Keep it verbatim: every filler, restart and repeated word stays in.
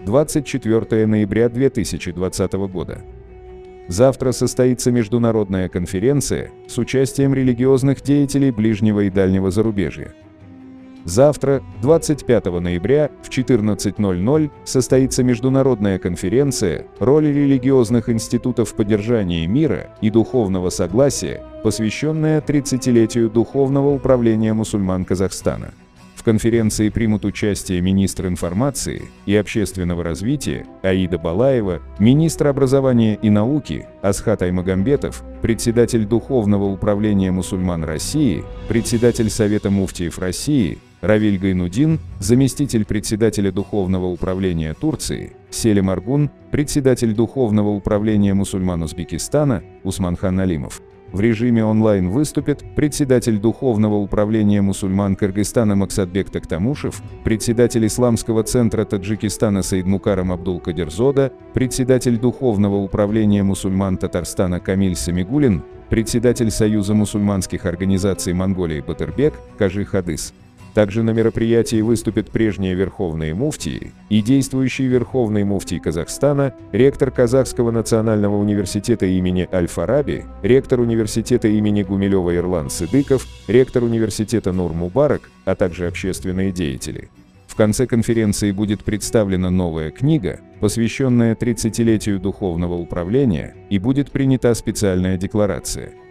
двадцать четвёртого ноября две тысячи двадцатого года. Завтра состоится международная конференция с участием религиозных деятелей ближнего и дальнего зарубежья. Завтра, двадцать пятого ноября, в четырнадцать ноль ноль, состоится международная конференция «Роль религиозных институтов в поддержании мира и духовного согласия», посвященная тридцатилетию Духовного управления мусульман Казахстана. В конференции примут участие министр информации и общественного развития Аида Балаева, министр образования и науки Асхат Аймагамбетов, председатель Духовного управления мусульман России, председатель Совета муфтиев России Равиль Гайнудин, заместитель председателя Духовного управления Турции Селим Аргун, председатель Духовного управления мусульман Узбекистана Усманхан Алимов. В режиме онлайн выступит председатель Духовного управления мусульман Кыргызстана Максатбек Токтамушев, председатель Исламского центра Таджикистана Саидмукарам Абдул-Кадирзода, председатель Духовного управления мусульман Татарстана Камиль Самигулин, председатель Союза мусульманских организаций Монголии Батырбек Кажи Хадыс. Также на мероприятии выступят прежние верховные муфтии и действующий верховный муфтий Казахстана, ректор Казахского национального университета имени Аль-Фараби, ректор университета имени Гумилева Ирлан Сыдыков, ректор университета Нур Мубарак, а также общественные деятели. В конце конференции будет представлена новая книга, посвященная тридцатилетию Духовного управления, и будет принята специальная декларация.